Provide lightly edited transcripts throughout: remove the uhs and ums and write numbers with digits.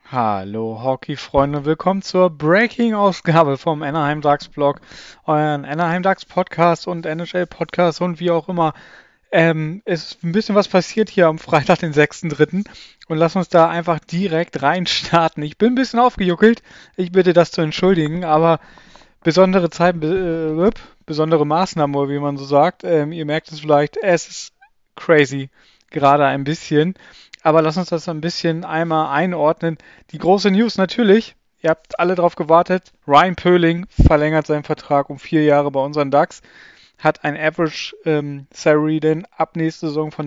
Hallo Hockey-Freunde, willkommen zur Breaking-Ausgabe vom Anaheim Ducks Blog, euren Anaheim Ducks Podcast und NHL Podcast und wie auch immer. Ist ein bisschen was passiert hier am Freitag, den 6.3. Und lass uns da einfach direkt reinstarten. Ich bin ein bisschen aufgejuckelt, ich bitte das zu entschuldigen, aber besondere Zeiten, besondere Maßnahmen, oder wie man so sagt. Ihr merkt es vielleicht, es ist crazy, gerade ein bisschen. Aber lass uns das ein bisschen einmal einordnen. Die große News natürlich, ihr habt alle drauf gewartet. Ryan Poehling verlängert seinen Vertrag um 4 Jahre bei unseren Ducks, hat ein Average Salary denn ab nächste Saison von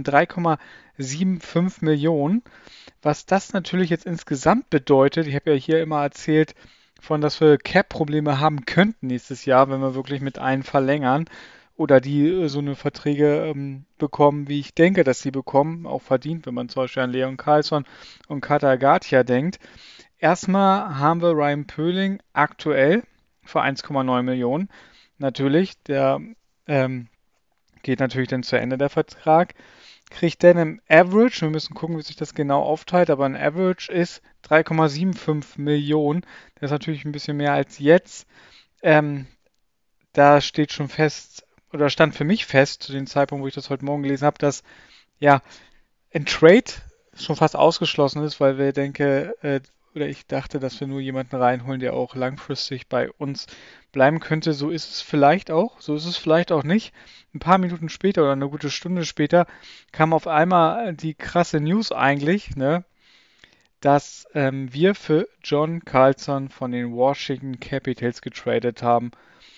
3,75 Millionen. Was das natürlich jetzt insgesamt bedeutet, ich habe ja hier immer erzählt, von dass wir Cap-Probleme haben könnten nächstes Jahr, wenn wir wirklich mit einem verlängern oder die so eine Verträge bekommen, wie ich denke, dass sie bekommen, auch verdient, wenn man zum Beispiel an Leon Karlsson und Katar Garcia denkt. Erstmal haben wir Ryan Poehling aktuell für 1,9 Millionen. Natürlich, der ähm, geht natürlich dann zu Ende der Vertrag. Kriegt dann im Average, wir müssen gucken, wie sich das genau aufteilt, aber ein Average ist 3,75 Millionen. Das ist natürlich ein bisschen mehr als jetzt. Ähm, Da steht schon fest, oder stand für mich fest, zu dem Zeitpunkt, wo ich das heute Morgen gelesen habe, dass ja ein Trade schon fast ausgeschlossen ist, weil wir denke, oder ich dachte, dass wir nur jemanden reinholen, der auch langfristig bei uns bleiben könnte. So ist es vielleicht auch, so ist es vielleicht auch nicht. Ein paar Minuten später oder eine gute Stunde später kam auf einmal die krasse News eigentlich, ne, dass wir für John Carlson von den Washington Capitals getradet haben.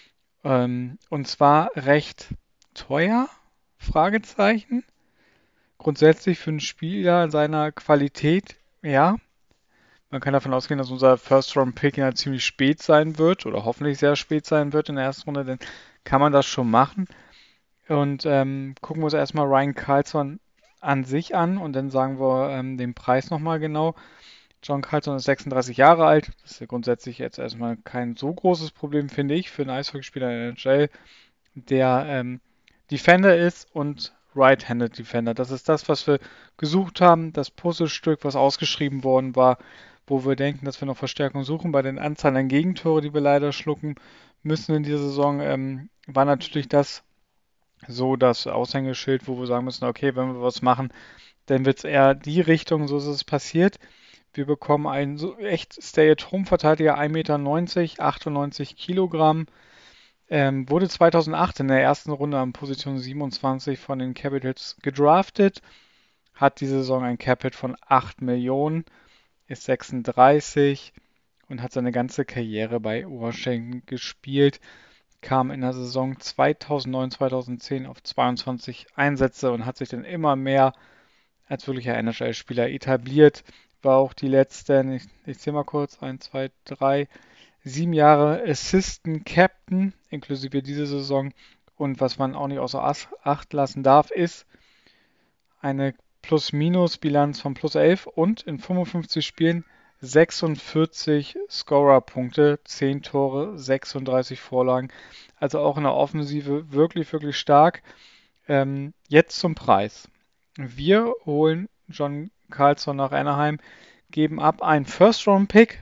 Und zwar recht teuer? Fragezeichen. Grundsätzlich für einen Spieler seiner Qualität, ja. Man kann davon ausgehen, dass unser First-Round-Pick ja ziemlich spät sein wird oder hoffentlich sehr spät sein wird in der ersten Runde, dann kann man das schon machen. Und gucken wir uns erstmal Ryan Carlson an sich an und dann sagen wir den Preis nochmal genau. John Carlson ist 36 Jahre alt. Das ist ja grundsätzlich jetzt erstmal kein so großes Problem, finde ich, für einen Eishockeyspieler in der NHL, der Defender ist und Right-Handed Defender. Das ist das, was wir gesucht haben, das Puzzlestück, was ausgeschrieben worden war, wo wir denken, dass wir noch Verstärkung suchen. Bei den Anzahlen an Gegentore, die wir leider schlucken müssen in dieser Saison, war natürlich das so das Aushängeschild, wo wir sagen müssen, okay, wenn wir was machen, dann wird es eher die Richtung, so ist es passiert. Wir bekommen einen so echt Stay-at-Home-Verteidiger, 1,90 Meter, 98 Kilogramm. Wurde 2008 in der ersten Runde an Position 27 von den Capitals gedraftet, hat diese Saison ein Capit von 8 Millionen, ist 36 und hat seine ganze Karriere bei Washington gespielt, kam in der Saison 2009-2010 auf 22 Einsätze und hat sich dann immer mehr als wirklicher NHL-Spieler etabliert. War auch die letzten, ich zähle mal kurz, 1, 2, 3, 7 Jahre Assistant Captain, inklusive diese Saison. Und was man auch nicht außer Acht lassen darf, ist eine Plus-Minus-Bilanz von plus 11 und in 55 Spielen 46 Scorer-Punkte, 10 Tore, 36 Vorlagen. Also auch in der Offensive wirklich, wirklich stark. Jetzt zum Preis. Wir holen John Carlson nach Anaheim, geben ab einen First-Round-Pick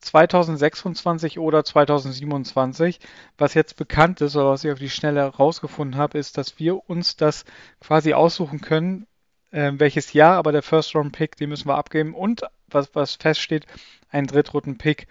2026 oder 2027. Was jetzt bekannt ist oder was ich auf die Schnelle herausgefunden habe, ist, dass wir uns das quasi aussuchen können, welches Jahr, aber der First-Round-Pick, den müssen wir abgeben. Und was feststeht, ein Drittrunden-Pick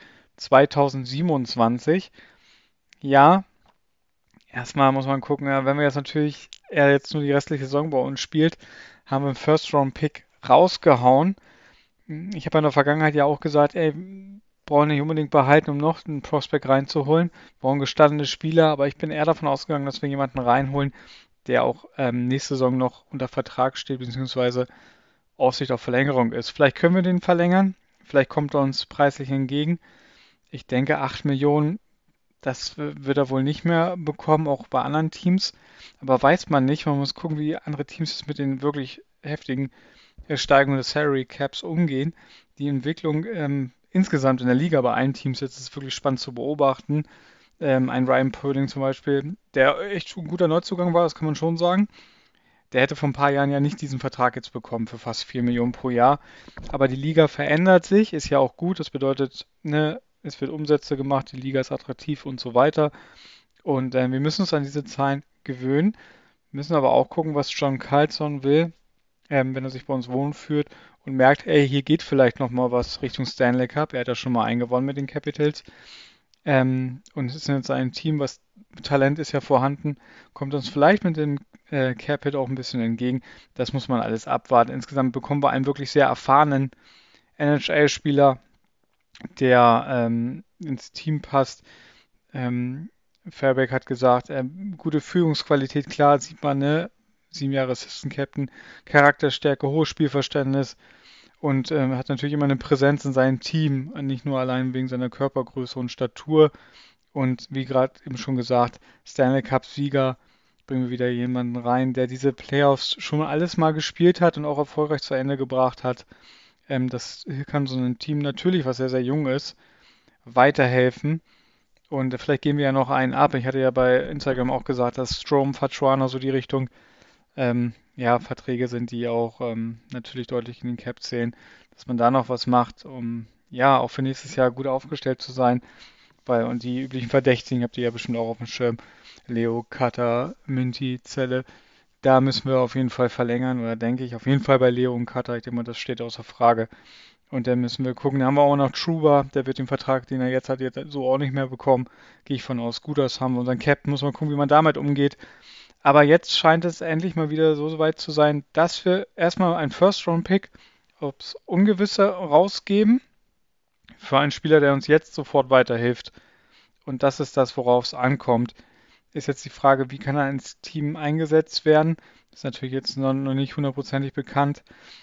2027. Ja, erstmal muss man gucken, ja, wenn wir jetzt natürlich er jetzt nur die restliche Saison bei uns spielt, haben wir einen First-Round-Pick rausgehauen. Ich habe in der Vergangenheit ja auch gesagt, ey, brauchen nicht unbedingt behalten, um noch einen Prospect reinzuholen. Brauchen gestandene Spieler, aber ich bin eher davon ausgegangen, dass wir jemanden reinholen, der auch nächste Saison noch unter Vertrag steht, beziehungsweise Aussicht auf Verlängerung ist. Vielleicht können wir den verlängern, vielleicht kommt er uns preislich entgegen. Ich denke, 8 Millionen, das wird er wohl nicht mehr bekommen, auch bei anderen Teams. Aber weiß man nicht. Man muss gucken, wie andere Teams mit den wirklich heftigen Steigerungen des Salary Caps umgehen. Die Entwicklung insgesamt in der Liga bei allen Teams jetzt ist wirklich spannend zu beobachten. Ein Ryan Poehling zum Beispiel, der echt ein guter Neuzugang war, das kann man schon sagen. der hätte vor ein paar Jahren ja nicht diesen Vertrag jetzt bekommen für fast 4 Millionen pro Jahr. Aber die Liga verändert sich, ist ja auch gut. Das bedeutet, ne, es wird Umsätze gemacht, die Liga ist attraktiv und so weiter. Und wir müssen uns an diese Zahlen gewöhnen, müssen aber auch gucken, was John Carlson will, wenn er sich bei uns wohlfühlt und merkt, ey, hier geht vielleicht noch mal was Richtung Stanley Cup. Er hat ja schon mal eingewonnen mit den Capitals. Und es ist jetzt ein Team, was Talent ist ja vorhanden, kommt uns vielleicht mit dem Cap-Hit auch ein bisschen entgegen. Das muss man alles abwarten. Insgesamt bekommen wir einen wirklich sehr erfahrenen NHL-Spieler, der ins Team passt. Fairbank hat gesagt, gute Führungsqualität, klar, sieht man, ne? 7 Jahre Assistant Captain, Charakterstärke, hohes Spielverständnis und hat natürlich immer eine Präsenz in seinem Team, nicht nur allein wegen seiner Körpergröße und Statur. Und wie gerade eben schon gesagt, Stanley Cup-Sieger, bringen wir wieder jemanden rein, der diese Playoffs schon alles mal gespielt hat und auch erfolgreich zu Ende gebracht hat. Das hier kann so ein Team natürlich, was sehr, sehr jung ist, weiterhelfen. Und vielleicht gehen wir ja noch einen ab. Ich hatte ja bei Instagram auch gesagt, dass Strome, Fatruana so die Richtung ja, Verträge sind, die auch natürlich deutlich in den Cap zählen, dass man da noch was macht, um ja auch für nächstes Jahr gut aufgestellt zu sein. Und die üblichen Verdächtigen habt ihr ja bestimmt auch auf dem Schirm. Leo, Cutter, Minty, Zelle. Da müssen wir auf jeden Fall verlängern, oder denke ich, auf jeden Fall bei Leo und Cutter. Ich denke mal, das steht außer Frage. Und dann müssen wir gucken. Da haben wir auch noch Truba, der wird den Vertrag, den er jetzt hat, jetzt so auch nicht mehr bekommen. Gehe ich von aus. Gudas haben wir unseren Captain, muss man gucken, wie man damit umgeht. Aber jetzt scheint es endlich mal wieder so weit zu sein, dass wir erstmal einen First-Round-Pick aufs Ungewisse rausgeben für einen Spieler, der uns jetzt sofort weiterhilft. Und das ist das, worauf es ankommt. Ist jetzt die Frage, wie kann er ins Team eingesetzt werden? Das ist natürlich jetzt noch nicht hundertprozentig bekannt.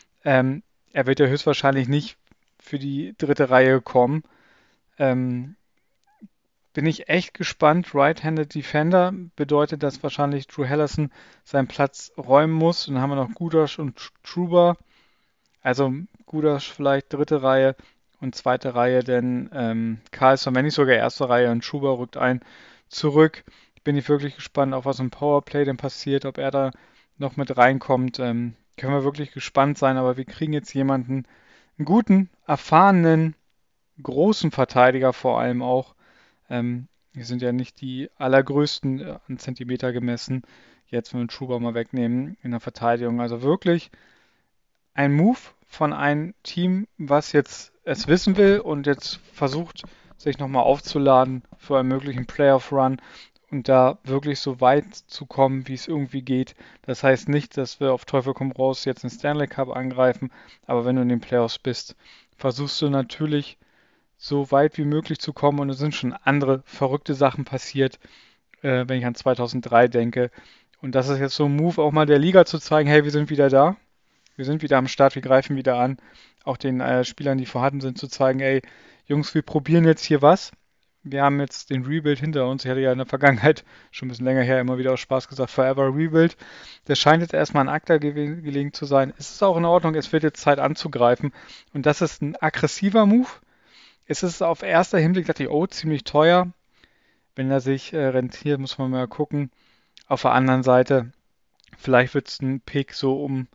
Er wird ja höchstwahrscheinlich nicht für die dritte Reihe kommen. Ähm, Bin ich echt gespannt. Right-Handed Defender bedeutet, dass wahrscheinlich Drew Hellerson seinen Platz räumen muss. Und dann haben wir noch Gudas und Truba. Also Gudas vielleicht dritte Reihe und zweite Reihe, denn Carlson, wenn nicht sogar erste Reihe und Truba rückt ein zurück. Bin ich wirklich gespannt, auf was im Powerplay denn passiert, ob er da noch mit reinkommt. Können wir wirklich gespannt sein, aber wir kriegen jetzt jemanden, einen guten, erfahrenen, großen Verteidiger vor allem auch. Wir sind ja nicht die allergrößten an Zentimeter gemessen. Jetzt, wenn wir den Schuber mal wegnehmen in der Verteidigung. Also wirklich ein Move von einem Team, was jetzt es wissen will und jetzt versucht, sich nochmal aufzuladen für einen möglichen Playoff-Run und da wirklich so weit zu kommen, wie es irgendwie geht. Das heißt nicht, dass wir auf Teufel komm raus jetzt den Stanley Cup angreifen, aber wenn du in den Playoffs bist, versuchst du natürlich so weit wie möglich zu kommen und es sind schon andere verrückte Sachen passiert, wenn ich an 2003 denke. Und das ist jetzt so ein Move, auch mal der Liga zu zeigen, hey, wir sind wieder da, wir sind wieder am Start, wir greifen wieder an. Auch den Spielern, die vorhanden sind, zu zeigen, ey, Jungs, wir probieren jetzt hier was. Wir haben jetzt den Rebuild hinter uns. Ich hatte ja in der Vergangenheit, schon ein bisschen länger her, immer wieder aus Spaß gesagt, Forever Rebuild. Das scheint jetzt erstmal an ACTA gelegen zu sein. Es ist auch in Ordnung, es wird jetzt Zeit anzugreifen. Und das ist ein aggressiver Move. Es ist auf erster Hinblick, dachte ich, oh, ziemlich teuer. Wenn er sich rentiert, muss man mal gucken. Auf der anderen Seite, vielleicht wird es ein Pick so um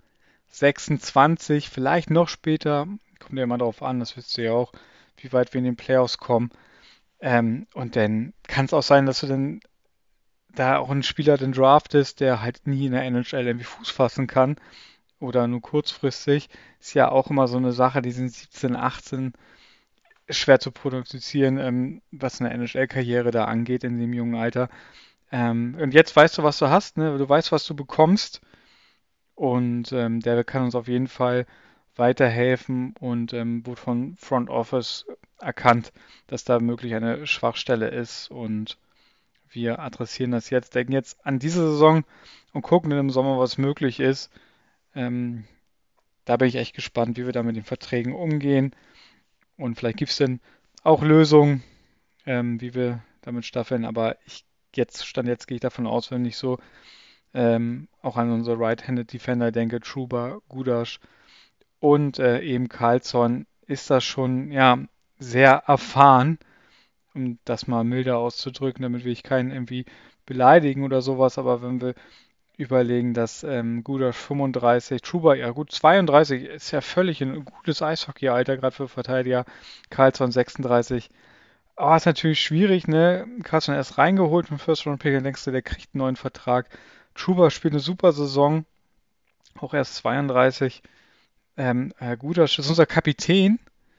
26, vielleicht noch später. Kommt ja immer darauf an, das wisst ihr ja auch, wie weit wir in den Playoffs kommen. Und dann kann es auch sein, dass du dann da auch einen Spieler dann draftest, der halt nie in der NHL irgendwie Fuß fassen kann oder nur kurzfristig. Ist ja auch immer so eine Sache, die sind 17, 18 schwer zu produzieren, was eine NHL-Karriere da angeht in dem jungen Alter. Und jetzt weißt du, was du hast, ne? Du weißt, was du bekommst. Und der kann uns auf jeden Fall weiterhelfen und wurde von Front Office erkannt, dass da möglich eine Schwachstelle ist. Und wir adressieren das jetzt, denken jetzt an diese Saison und gucken im Sommer, was möglich ist. Ähm, Da bin ich echt gespannt, wie wir da mit den Verträgen umgehen. Und vielleicht gibt es dann auch Lösungen, wie wir damit staffeln. Aber Stand jetzt gehe ich davon aus, wenn ich so auch an unsere Right-Handed Defender denke, Truba, Gudas und eben Carlson, ist das schon ja sehr erfahren, um das mal milder auszudrücken, damit will ich keinen irgendwie beleidigen oder sowas. Aber wenn wir überlegen, dass Gudas 35, Chuba, ja gut, 32 ist ja völlig ein gutes Eishockey-Alter, gerade für Verteidiger. Karlsson 36. Aber ist natürlich schwierig, ne? Karlsson erst reingeholt vom First-Round-Pick, dann denkst du, der kriegt einen neuen Vertrag. Chuba spielt eine super Saison, auch erst 32. Gudas ist unser Kapitän.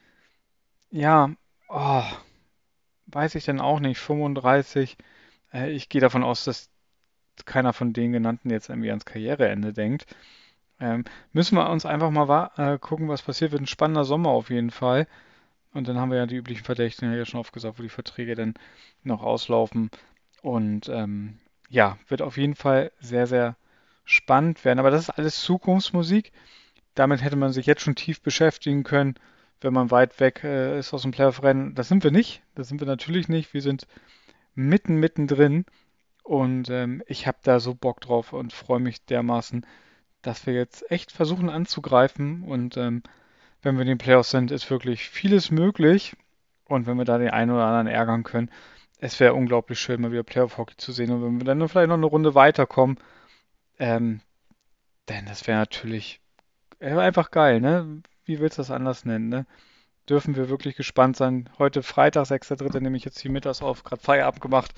Ja, oh, weiß ich denn auch nicht. 35. Ich gehe davon aus, dass keiner von den genannten jetzt irgendwie ans Karriereende denkt. Müssen wir uns einfach mal gucken, was passiert. Wird ein spannender Sommer auf jeden Fall. Und dann haben wir ja die üblichen Verdächtigen ja schon aufgesagt, wo die Verträge dann noch auslaufen. Und ja, wird auf jeden Fall sehr, sehr spannend werden. Aber das ist alles Zukunftsmusik. Damit hätte man sich jetzt schon tief beschäftigen können, wenn man weit weg ist aus dem Playoff-Rennen. Das sind wir nicht. Das sind wir natürlich nicht. Wir sind mittendrin. Und ich habe da so Bock drauf und freue mich dermaßen, dass wir jetzt echt versuchen anzugreifen. Und wenn wir in den Playoffs sind, ist wirklich vieles möglich. Und wenn wir da den einen oder anderen ärgern können, es wäre unglaublich schön, mal wieder Playoff-Hockey zu sehen. Und wenn wir dann nur vielleicht noch eine Runde weiterkommen, ähm, denn das wäre natürlich einfach geil, ne? Wie willst du das anders nennen, ne? Dürfen wir wirklich gespannt sein. Heute Freitag, 6.3., nehme ich jetzt hier mittags auf, gerade Feierabend gemacht.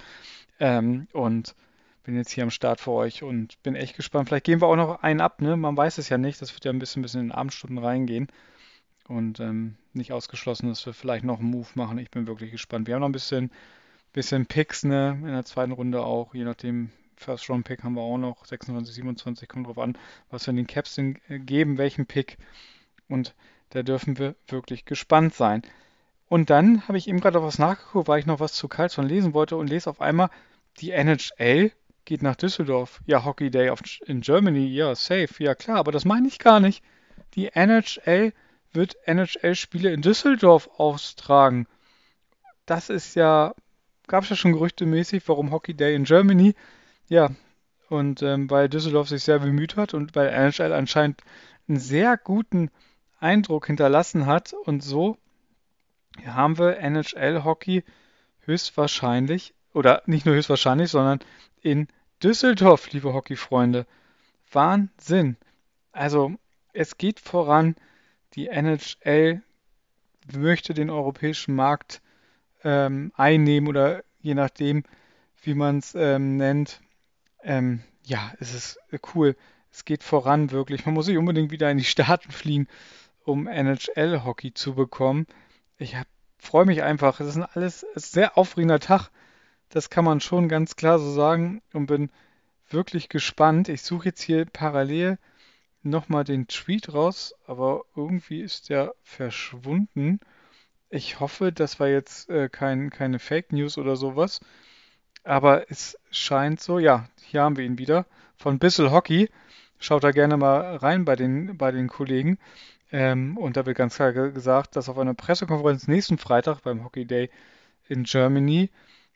Und bin jetzt hier am Start für euch und bin echt gespannt. Vielleicht gehen wir auch noch einen ab, ne? Man weiß es ja nicht. Das wird ja ein bisschen in den Abendstunden reingehen. Und nicht ausgeschlossen, dass wir vielleicht noch einen Move machen. Ich bin wirklich gespannt. Wir haben noch ein bisschen Picks, ne? In der zweiten Runde auch. Je nachdem, First Round Pick haben wir auch noch. 26, 27, kommt drauf an, was wir in den Caps geben, welchen Pick. Und da dürfen wir wirklich gespannt sein. Und dann habe ich eben gerade was nachgeguckt, weil ich noch was zu Karlsson lesen wollte und lese auf einmal, die NHL geht nach Düsseldorf. Ja, Hockey Day in Germany, ja, safe, ja klar, aber das meine ich gar nicht. Die NHL wird NHL-Spiele in Düsseldorf austragen. Das ist ja, gab es ja schon gerüchtemäßig, warum Hockey Day in Germany? Ja, und weil Düsseldorf sich sehr bemüht hat und weil NHL anscheinend einen sehr guten Eindruck hinterlassen hat und so haben wir NHL-Hockey höchstwahrscheinlich, oder nicht nur höchstwahrscheinlich, sondern in Düsseldorf, liebe Hockeyfreunde. Wahnsinn. Also, es geht voran. Die NHL möchte den europäischen Markt einnehmen oder je nachdem, wie man es nennt. Ja, es ist cool. Es geht voran wirklich. Man muss nicht unbedingt wieder in die Staaten fliegen, um NHL-Hockey zu bekommen. Ich freue mich einfach. Es ist ein sehr aufregender Tag. Das kann man schon ganz klar so sagen und bin wirklich gespannt. Ich suche jetzt hier parallel nochmal den Tweet raus, aber irgendwie ist der verschwunden. Ich hoffe, das war jetzt keine Fake News oder sowas. Aber es scheint so, ja, hier haben wir ihn wieder. Von Bissell Hockey. Schaut da gerne mal rein bei den Kollegen. Und da wird ganz klar gesagt, dass auf einer Pressekonferenz nächsten Freitag beim Hockey Day in Germany,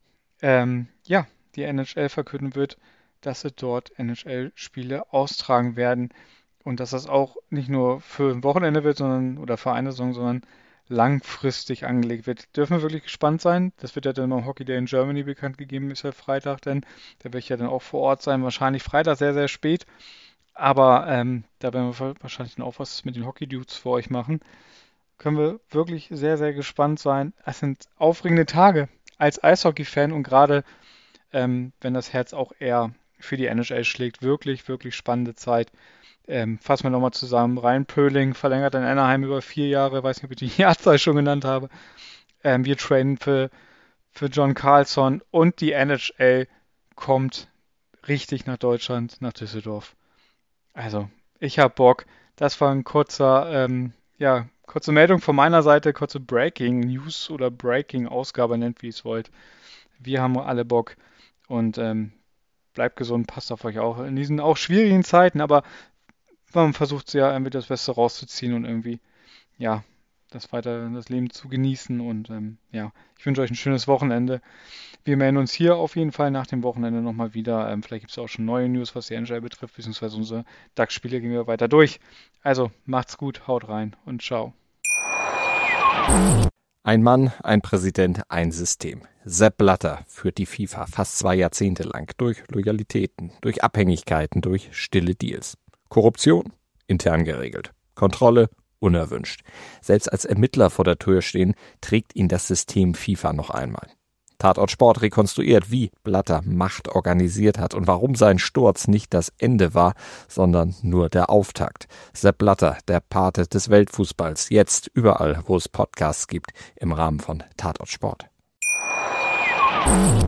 ja, die NHL verkünden wird, dass sie dort NHL-Spiele austragen werden. Und dass das auch nicht nur für ein Wochenende wird, oder für eine Saison, sondern langfristig angelegt wird. Dürfen wir wirklich gespannt sein. Das wird ja dann beim Hockey Day in Germany bekannt gegeben, ist ja Freitag denn. Da werde ich ja dann auch vor Ort sein, wahrscheinlich Freitag sehr, sehr spät. Aber da werden wir wahrscheinlich dann auch was mit den Hockey-Dudes für euch machen. Können wir wirklich sehr, sehr gespannt sein. Es sind aufregende Tage als Eishockey-Fan und gerade wenn das Herz auch eher für die NHL schlägt, wirklich, wirklich spannende Zeit. Fassen wir nochmal zusammen. Ryan Poehling verlängert in Anaheim über 4 Jahre. Weiß nicht, ob ich die Jahrzahl schon genannt habe. Wir traden für John Carlson und die NHL kommt richtig nach Deutschland, nach Düsseldorf. Also, ich habe Bock. Das war ein kurze Meldung von meiner Seite, kurze Breaking News oder Breaking Ausgabe, nennt wie ihr es wollt. Wir haben alle Bock und bleibt gesund, passt auf euch auch in diesen auch schwierigen Zeiten, aber man versucht ja irgendwie das Beste rauszuziehen und irgendwie, ja, das Leben zu genießen und ja, ich wünsche euch ein schönes Wochenende. Wir melden uns hier auf jeden Fall nach dem Wochenende nochmal wieder. Vielleicht gibt es auch schon neue News, was die NHL betrifft, beziehungsweise unsere DAX-Spiele gehen wir weiter durch. Also macht's gut, haut rein und ciao. Ein Mann, ein Präsident, ein System. Sepp Blatter führt die FIFA fast 2 Jahrzehnte lang durch Loyalitäten, durch Abhängigkeiten, durch stille Deals. Korruption? Intern geregelt. Kontrolle? Unerwünscht. Selbst als Ermittler vor der Tür stehen, trägt ihn das System FIFA noch einmal. Tatort Sport rekonstruiert, wie Blatter Macht organisiert hat und warum sein Sturz nicht das Ende war, sondern nur der Auftakt. Sepp Blatter, der Pate des Weltfußballs, jetzt überall, wo es Podcasts gibt, im Rahmen von Tatort Sport.